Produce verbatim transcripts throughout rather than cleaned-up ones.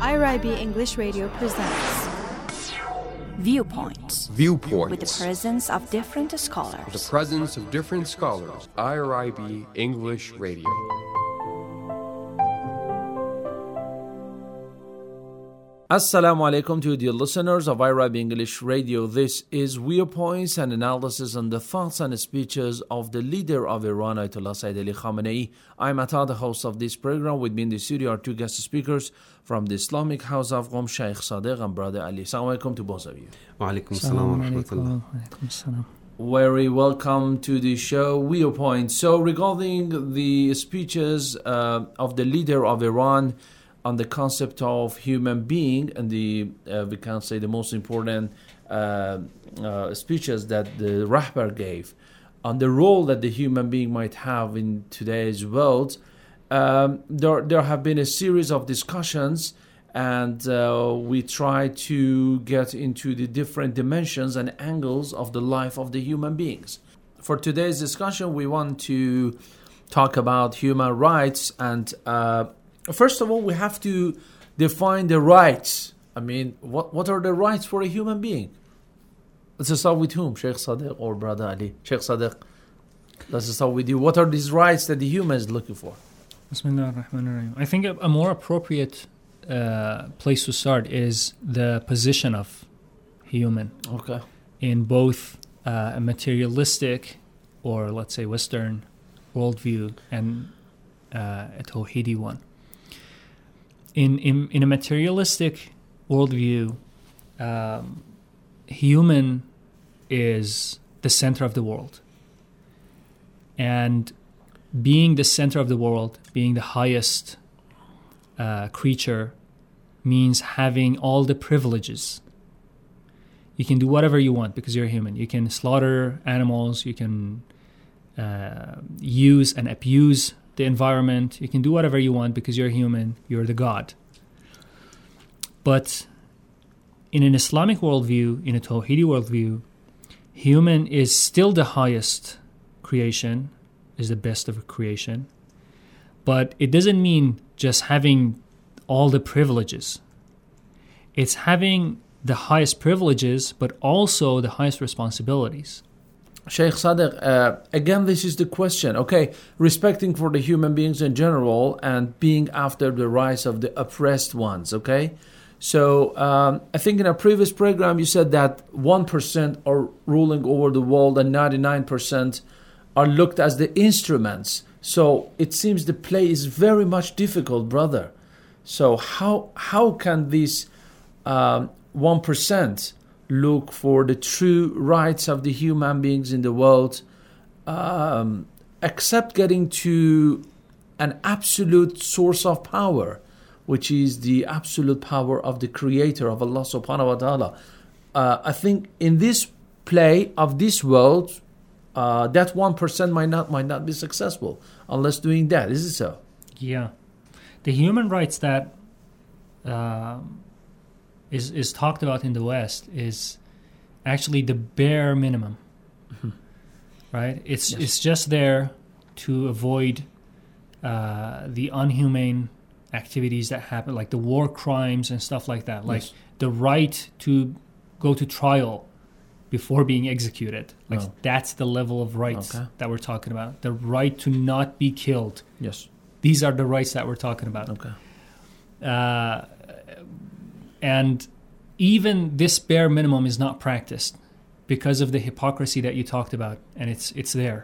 I R I B English Radio presents Viewpoints. Viewpoints. With the presence of different scholars. With the presence of different scholars. I R I B English Radio. Assalamu alaikum to dear listeners of I R I B English Radio. This is Viewpoints, an analysis on the thoughts and speeches of the leader of Iran, Ayatollah Sayyid Ali Khamenei. I'm Atta, the host of this program. With me in the studio are two guest speakers from the Islamic House of Qom, Sheikh Sadiq and Brother Ali. Assalamu alaikum to both of you. Wa alaikum assalam wa rahmatullah. Very welcome to the show, Viewpoints. So regarding the speeches uh, of the leader of Iran on the concept of human being and the, uh, we can say, the most important uh, uh, speeches that the Rahbar gave on the role that the human being might have in today's world, um, there, there have been a series of discussions, and uh, we try to get into the different dimensions and angles of the life of the human beings. For today's discussion, we want to talk about human rights, and uh, first of all, we have to define the rights. I mean, what, what are the rights for a human being? Let's start with whom? Sheikh Sadiq or Brother Ali? Sheikh Sadiq, let's start with you. What are these rights that the human is looking for? Bismillah ar-Rahman ar-Rahim. I think a, a more appropriate uh, place to start is the position of human. Okay. In both uh, a materialistic or, let's say, Western worldview and uh, a Tawhidi one. In, in in a materialistic worldview, um, human is the center of the world. And being the center of the world, being the highest uh, creature, means having all the privileges. You can do whatever you want because you're human. You can slaughter animals, you can uh, use and abuse the environment. You can do whatever you want because you're human, you're the God. But in an Islamic worldview, in a Tawhidi worldview, human is still the highest creation, is the best of creation. But it doesn't mean just having all the privileges. It's having the highest privileges, but also the highest responsibilities. Sheikh Sadiq, uh, again, this is the question. Okay, respecting for the human beings in general and being after the rights of the oppressed ones, okay? So um, I think in a previous program you said that one percent are ruling over the world and ninety-nine percent are looked as the instruments. So it seems the play is very much difficult, brother. So how how can this um, one percent look for the true rights of the human beings in the world, um, except getting to an absolute source of power, which is the absolute power of the Creator, of Allah subhanahu wa ta'ala. Uh, I think in this play of this world, uh, that one percent might not might not be successful unless doing that. Is it so? Yeah. The human rights that uh, is is talked about in the West is actually the bare minimum, mm-hmm. right? It's yes. It's just there to avoid uh, the unhumane activities that happen, like the war crimes and stuff like that. Like yes. the right to go to trial before being executed. Like oh. that's the level of rights okay. that we're talking about. The right to not be killed. Yes, these are the rights that we're talking about. Okay. Uh, And even this bare minimum is not practiced because of the hypocrisy that you talked about, and it's it's there.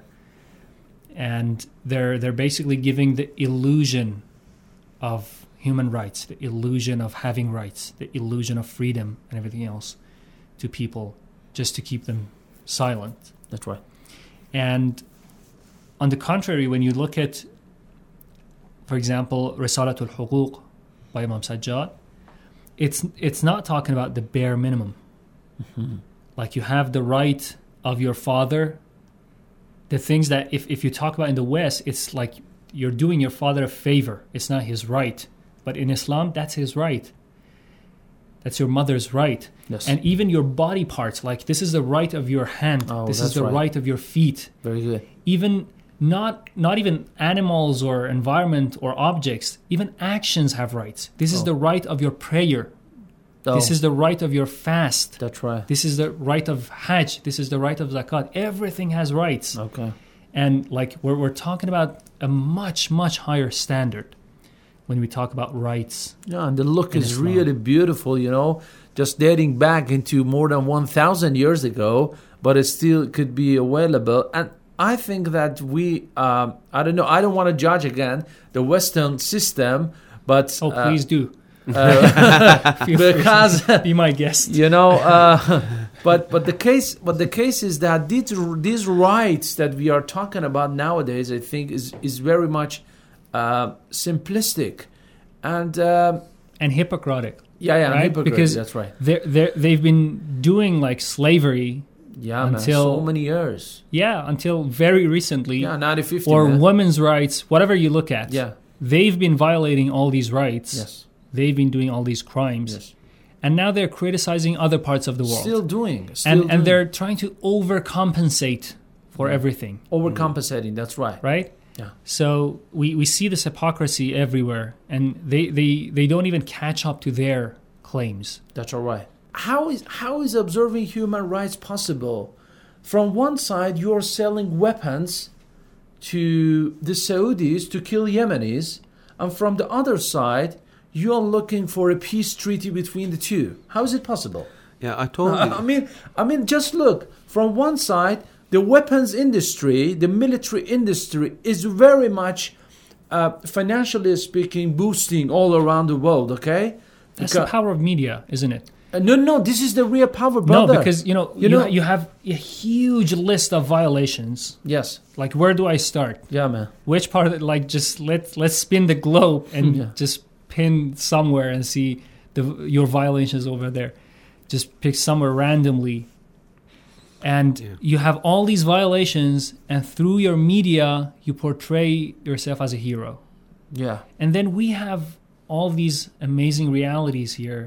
And they're they're basically giving the illusion of human rights, the illusion of having rights, the illusion of freedom and everything else to people just to keep them silent. That's right. And on the contrary, when you look at, for example, Risalatul Huquq by Imam Sajjad, It's it's not talking about the bare minimum. Mm-hmm. Like you have the right of your father. The things that if, if you talk about in the West, it's like you're doing your father a favor. It's not his right. But in Islam, that's his right. That's your mother's right. Yes. And even your body parts, like this is the right of your hand. Oh, this is the right. right of your feet. Very good. Even not not even animals or environment or objects, even actions have rights. This is Oh. the right of your prayer. Oh, This is the right of your fast. that's right. This is the right of Hajj. This is the right of Zakat. Everything has rights. Okay. And like we're, we're talking about a much, much higher standard when we talk about rights. Yeah, and the look In is Islam. really beautiful, you know, just dating back into more than one thousand years ago, but it still could be available. And I think that we, um, I don't know, I don't want to judge again the Western system, but... Oh, uh, please do. uh, Feel free because... to be my guest. you know uh, but but the case but the case is that these these rights that we are talking about nowadays, I think is is very much uh, simplistic and uh, And hypocritic. yeah yeah Right? hypocrite, Because that's right. They're, they're, they've been doing like slavery, Yeah, man, until- so many years. yeah, until very recently. Yeah, ninety fifty. or man. women's rights, whatever you look at. Yeah. They've been violating all these rights. Yes. They've been doing all these crimes. Yes. And now they're criticizing other parts of the world. Still doing. Still and doing. and they're trying to overcompensate for everything, overcompensating. That's right. right? Yeah. So we, we see this hypocrisy everywhere, and they, they, they don't even catch up to their claims. That's all right. How is how is observing human rights possible? From one side, you are selling weapons to the Saudis to kill Yemenis, and from the other side, you are looking for a peace treaty between the two. How is it possible? Yeah, I told I you. mean, I mean, just look. From one side, the weapons industry, the military industry, is very much, uh, financially speaking, boosting all around the world. Okay, That's Because- the power of media, isn't it? Uh, no, no, this is the real power, brother. No, because you know You you, know- ha- you have a huge list of violations. yes, Like, where do I start? yeah, man. Which part of it? Like, just let let's spin the globe and Yeah. just pin somewhere and see the your violations over there. Just pick somewhere randomly, and Yeah. you have all these violations, and through your media, you portray yourself as a hero. Yeah, And then we have all these amazing realities here.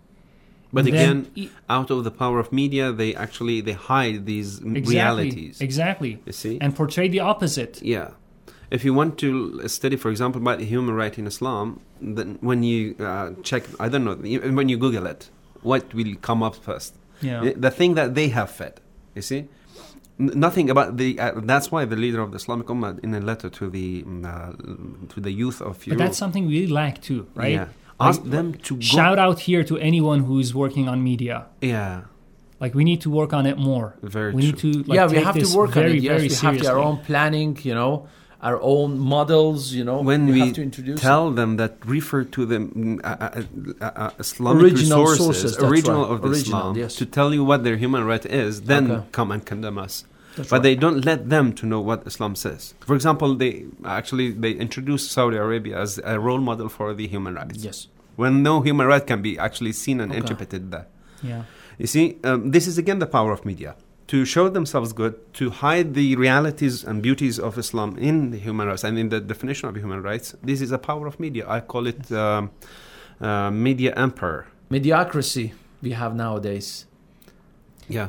But And again, then- e- out of the power of media, they actually they hide these exactly, realities. exactly, You see? and portray the opposite. Yeah. If you want to study, for example, about human rights in Islam, then when you uh, check, I don't know, when you Google it, what will come up first? Yeah. The thing that they have fed, you see? N- nothing about the, uh, that's why the leader of the Islamic Ummah, in a letter to the mm, uh, to the youth of But Europe, that's something we lack too, right? yeah, Like, ask them to go. Shout out here to anyone who's working on media. Yeah, Like, we need to work on it more. very We true. need to like, yeah, we take have this to work very, on it. Yes, very we have seriously. to our own planning. You know, our own models. You know, when we, we have to introduce tell them that refer to the mm, uh, uh, uh, uh, Islamic Original resources, sources, that's original right. of the Original, Islam, yes. to tell you what their human right is, then Okay. come and condemn us. That's But right. they don't let them to know what Islam says. For example, they actually they introduced Saudi Arabia as a role model for the human rights. yes, When no human right can be actually seen and Okay. interpreted there. Yeah. You see, um, this is again the power of media. To show themselves good, to hide the realities and beauties of Islam in the human rights and in the definition of human rights. This is a power of media. I call it um, uh, media emperor. mediocrity we have nowadays. Yeah.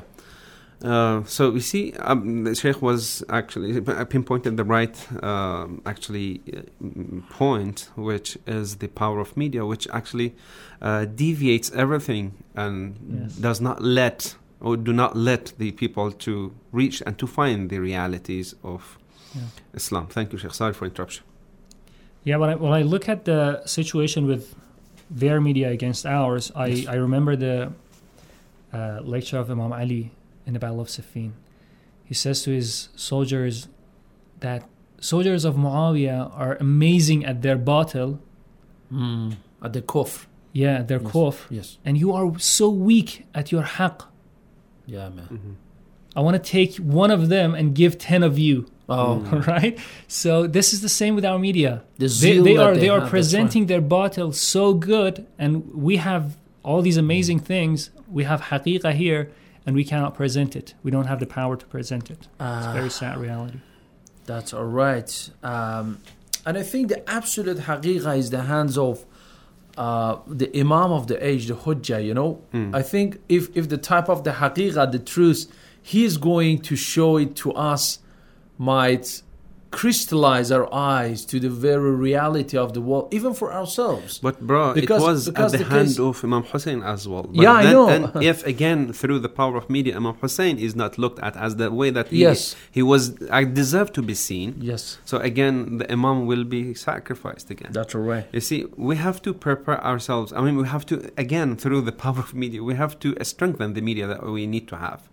Uh, so you see, um, the Sheikh was actually pinpointed the right, um, actually, uh, point, which is the power of media, which actually uh, deviates everything and Yes. does not let or do not let the people to reach and to find the realities of Yeah. Islam. Thank you, Sheikh. Sorry for interruption. Yeah, when I, when I look at the situation with their media against ours, I, Yes. I remember the uh, lecture of Imam Ali in the Battle of Siffin. He says to his soldiers that soldiers of Muawiyah are amazing at their batil, Mm. At the kufr. yeah, their Yes. kufr, Yes. and you are so weak at your haqq. Yeah, man. Mm-hmm. I want to take one of them and give ten of you. Oh, Right? So this is the same with our media. the They, zeal they that are they are have, that's presenting their batil so good, and we have all these amazing things. We have haqiqah here, and we cannot present it. We don't have the power to present it. right. It's a Ah, very sad reality. That's all right. Um, and I think the absolute haqiqah is the hands of uh, the Imam of the age, the Hujjah, you know. Mm. I think if, if the type of the haqiqah, the truth, he's going to show it to us, might crystallize our eyes to the very reality of the world, even for ourselves. But bro, Because- it was because at the, the hand case- of Imam Hussein as well. But Yeah, I then, know. And if again through the power of media, Imam Hussein is not looked at as the way that he Yes. he was I deserved to be seen. Yes, So again, the Imam will be sacrificed again. that's right. You see, we have to prepare ourselves. I mean, we have to, again, through the power of media, we have to uh, strengthen the media that we need to have.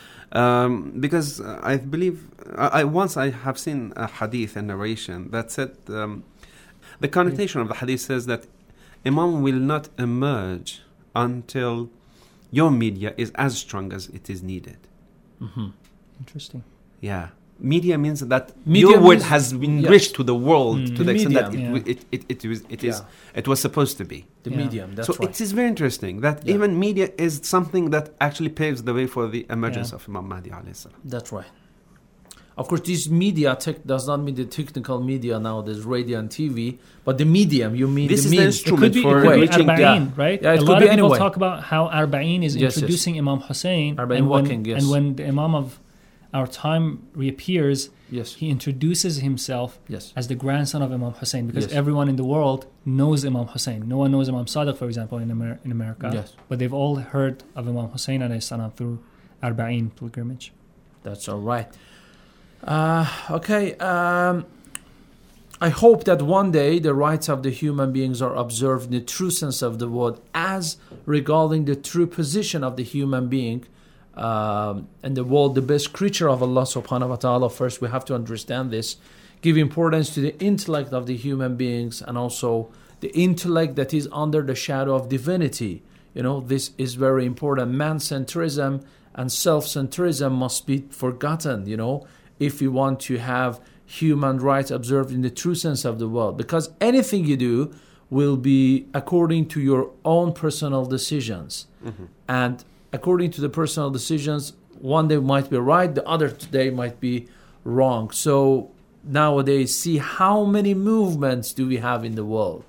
Um, because uh, I believe, I, I once I have seen a hadith, a narration, that said, um, the connotation of the hadith says that Imam will not emerge until your media is as strong as it is needed. Mm-hmm. Interesting. Yeah. Media means that Media your word means- has been yes. reached to the world Mm. to the, The extent that medium, it, yeah. it, it, it, it, was, it, is, Yeah. it was supposed to be. The Yeah. medium, that's so right. it is very interesting that Yeah. even media is something that actually paves the way for the emergence Yeah. of Imam Mahdi alayhi salam. That's right. Of course, this media tech does not mean the technical media nowadays, radio and T V, but the medium. You mean This the is the means. instrument It could be, for it could be reaching- Arba'in, yeah. right? Yeah, it a could lot be of people anyway. talk about how Arba'in is Yes, yes. introducing Imam Hussein. Arba'in and when, walking, yes. And when the Imam of our time reappears, Yes, he introduces himself yes, as the grandson of Imam Hussein, because Yes. everyone in the world knows Imam Hussein. No one knows Imam Sadiq, for example, in, Amer- in America. yes. But they've all heard of Imam Hussein alayhi salam through Arba'in pilgrimage. That's all right. Uh, okay. Um, I hope that one day the rights of the human beings are observed in the true sense of the word, as regarding the true position of the human being um, and the world, the best creature of Allah subhanahu wa ta'ala. First, we have to understand this, give importance to the intellect of the human beings, and also the intellect that is under the shadow of divinity. You know, this is very important. Man-centrism and self-centrism must be forgotten, you know, if we want to have human rights observed in the true sense of the word. Because anything you do will be according to your own personal decisions. Mm-hmm. And according to the personal decisions, one day might be right, the other day might be wrong. So nowadays, see how many movements do we have in the world.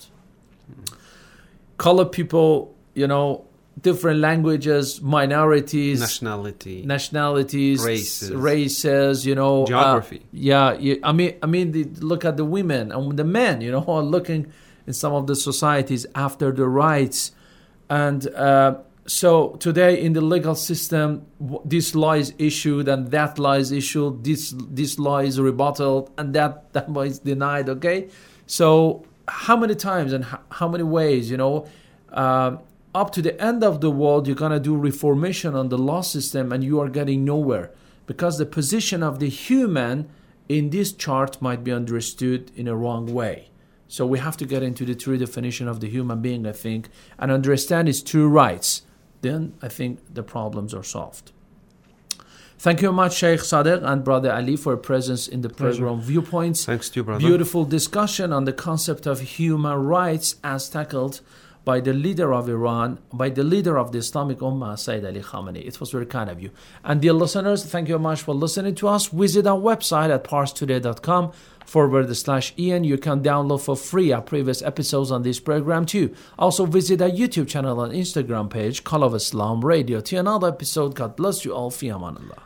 Colored people, you know, different languages, minorities, Nationality. nationalities, Races. races, you know, uh, Geography. yeah, you, I mean, I mean, the, look at the women and the men, you know, are looking in some of the societies after the rights, and uh, so today in the legal system, w- this law is issued and that law is issued, this this law is rebutted and that that law is denied. Okay, so how many times and how, how many ways, you know. Um, Up to the end of the world, you're going to do reformation on the law system and you are getting nowhere, because the position of the human in this chart might be understood in a wrong way. So we have to get into the true definition of the human being, I think, and understand its true rights. Then I think the problems are solved. Thank you very much, Sheikh Sadiq and Brother Ali, for your presence in the Pleasure. program Viewpoints. Thanks to you, brother. Beautiful discussion on the concept of human rights as tackled by the leader of Iran, by the leader of the Islamic Ummah, Sayyid Ali Khamenei. It was very kind of you. And dear listeners, thank you very much for listening to us. Visit our website at parstoday.com forward slash Ian. You can download for free our previous episodes on this program too. Also visit our YouTube channel and Instagram page, Call of Islam Radio. To another episode, God bless you all. Fi amanallah.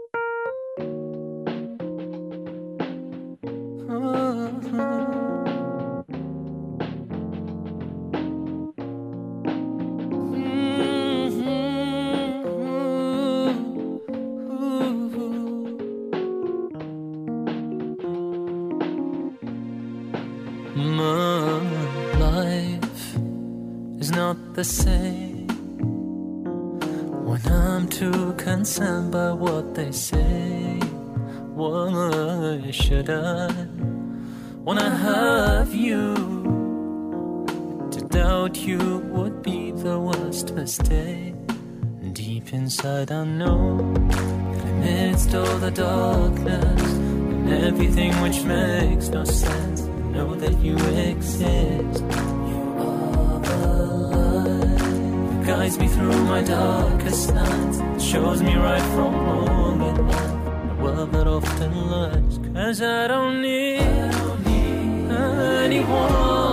My life is not the same when I'm too concerned by what they say. Why should I, when I have you, to doubt you would be the worst mistake. Deep inside I know that amidst all the darkness and everything which makes no sense, know that you exist. You are the light that guides me through my darkest nights, shows me right from wrong at night, a world that often lies. Cause I don't need, I don't need anyone